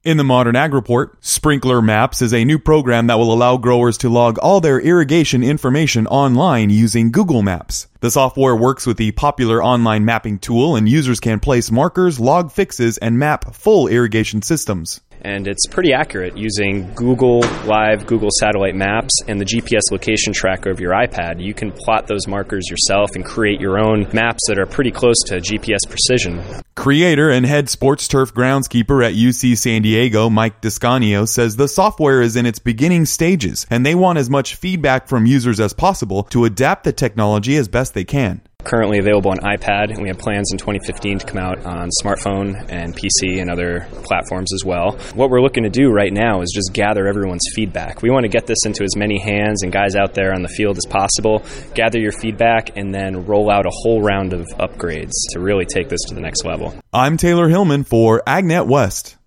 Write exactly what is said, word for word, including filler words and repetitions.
In the Modern Ag Report, Sprinkler Maps is a new program that will allow growers to log all their irrigation information online using Google Maps. The software works with the popular online mapping tool, and users can place markers, log fixes, and map full irrigation systems. And it's pretty accurate using Google Live, Google Satellite Maps, and the G P S location tracker of your iPad. You can plot those markers yourself and create your own maps that are pretty close to G P S precision. Creator and head sports turf groundskeeper at U C San Diego, Mike Descanio, says the software is in its beginning stages, and they want as much feedback from users as possible to adapt the technology as best they can. Currently available on iPad, and we have plans in twenty fifteen to come out on smartphone and P C and other platforms as well. What we're looking to do right now is just gather everyone's feedback. We want to get this into as many hands and guys out there on the field as possible, gather your feedback, and then roll out a whole round of upgrades to really take this to the next level. I'm Taylor Hillman for AgNet West.